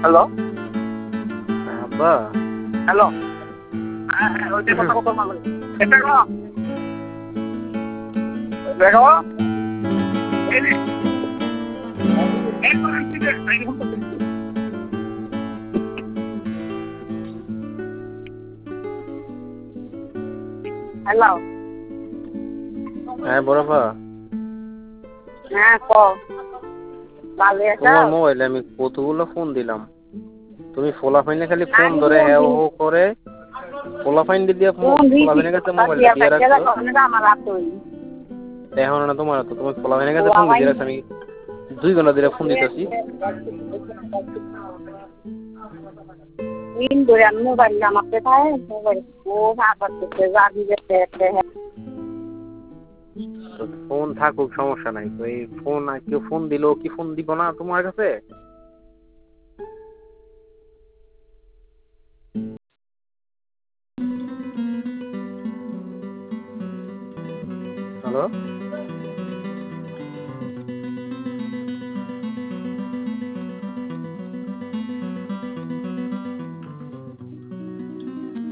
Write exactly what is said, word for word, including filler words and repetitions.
Hello হ্যাঁ আব্বা। Hello হ্যাঁ হ্যাঁ ওইটাই কথা কথা মারবেন এটা কো দেখো এই নে একবার আসছি রে এই ফোন করতেছি হ্যালো হ্যাঁ বড়পা, হ্যাঁ ক ভালো আছো তোমার মোবাইলে আমি কতগুলো ফোন দিলাম, তুমি ফোলাফাইনে খালি ফোন আমি ধরে ফোন হ্যাঁ দিই হো করে ফোলাফাইন দিয়ে ফোন দিছি ফোলাফাইনের কাছে কথা মোবাইলটা দিয়া দিয়ে কাটিয়া রাখছো। দেখো না আমার রাতই এখন না তোমার তো তুমি ফোলাফাইনের কাছে ও ফোন দিয়ে আওয়াজ রাখছো, আমি দুই ঘন্টা ধরে ফোন দিতেছি। দিন ধরে আমি মোবাইল জামাতে পাই মোবাইল ও না করতেছে জাগি যেতে যেতে ফোন থাকুক সমস্যা নাই, তো এই ফোন কেউ ফোন দিলো কি ফোন দিব না তোমার কাছে? হ্যালো।